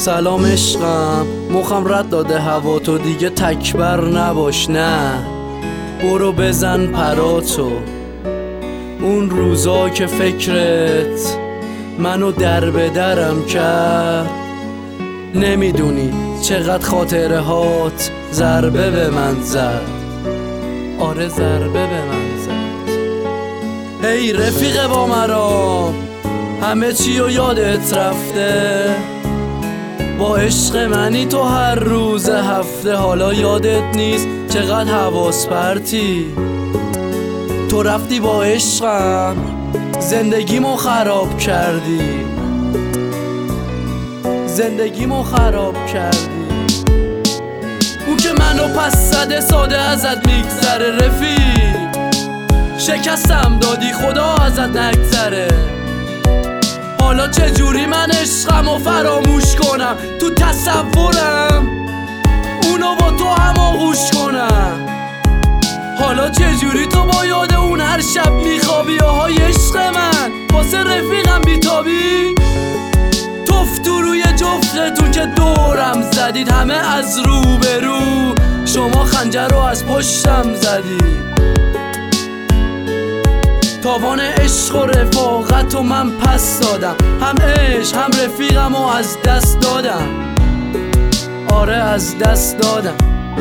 سلام عشقم، مخم رد داده هوا، تو دیگه تکبر نباش، نه برو بزن پراتو. اون روزا که فکرت منو در به درم کرد، نمیدونی چقدر خاطره هات ضربه به من زد. آره ضربه به من زد. هی رفیق با مرام، همه چی و یادت رفته، با عشق منی تو هر روز هفته. حالا یادت نیست چقدر حواس پرتی، تو رفتی با عشقم زندگیمو خراب کردی، زندگیمو خراب کردی. اون که منو پس زده ساده ازت میگذره، رفیق شکستم دادی خدا ازت نگذره. حالا چجوری من عشقمو فراموش کنم، تو تصورم اونو با تو هم آغوش کنم. حالا چجوری تو با یاد اون هر شب میخوابی؟ آهای عشق من واسه رفیقم بیتابی. توف تو روی جفتتون که دورم زدید، همه از رو به رو، شما خنجر رو از پشتم زدید. تاوان عشق و رفاقت و من پس دادم، هم عشق هم رفیقم و از دست دادم. آره از دست دادم.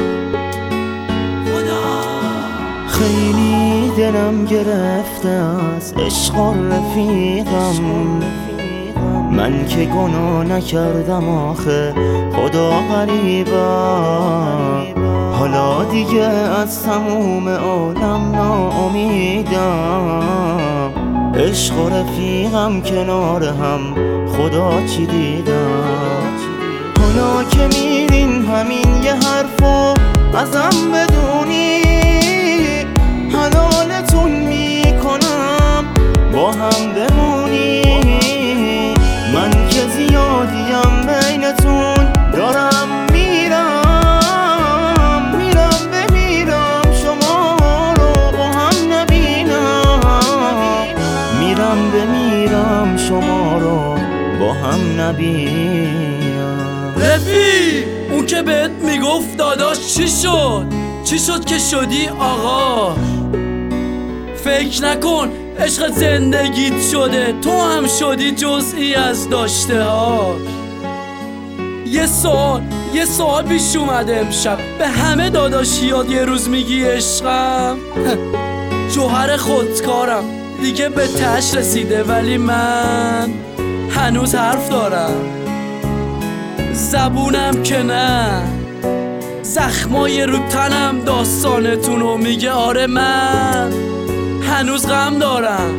خیلی دلم گرفته از عشق و رفیقم، من که گناه نکردم آخه خدا غریبم. حالا دیگه از تموم عالم ناامیدم، عشق و رفیقم کنار هم خدا چی دیدم. حالا که میرین همین یه حرفو ازم بدونی، حلالتون میکنم با هم بمونی. من که زیادیم بینتون دارم میرم، میرم بمیرم شما رو با هم نبینم، میرم بمیرم شما رو با هم نبینم. رفیق اون که بهت میگفت داداش چی شد؟ چی شد که شدی آقا؟ فکر نکن عشق زندگیت شده، تو هم شدی جزئی از داشته هاش. یه سوال پیش اومده امشب، به همه داداشیات یه روز میگی عشقم؟ جوهر خودکارم دیگه به تهش رسیده، ولی من هنوز حرف دارم، زبونم که نه، زخمای رو تنم داستانتونو میگه. آره من هنوز غم دارم،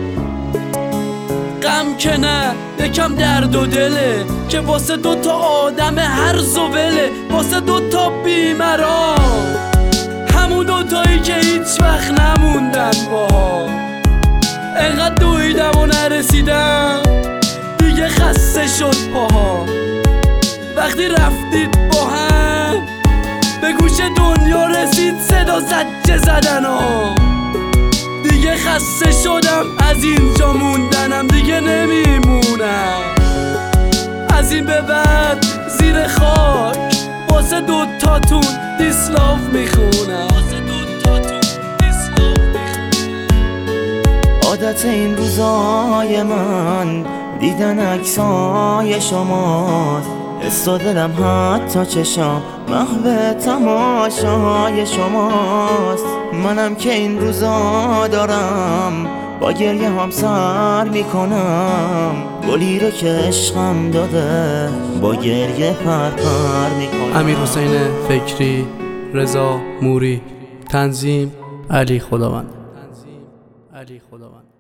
غم که نه یکم درد و دله که واسه دوتا آدم هر زوله، واسه دوتا بیمران، همون دوتایی که هیچ وقت نموندن باها. انقدر دویدم و نرسیدم دیگه خسته شد پاها. وقتی رفتید با هم به گوش دنیا رسید صدا زجه زدن ها، دیگه خسته شدم از اینجا موندنم، دیگه نمیمونم از این به بعد زیر خاک واسه دوتاتون دیسلاف میخونم. عادت این روزای من دیدن عکسای شماست، حس و دلم حتی چشام محو تماشای شماست. منم که این روزا دارم با گریه هم سر میکنم، گلی رو که عشقم داده با گریه پر میکنم. امیرحسین فکری، رضا موری، تنظیم علی خداوند.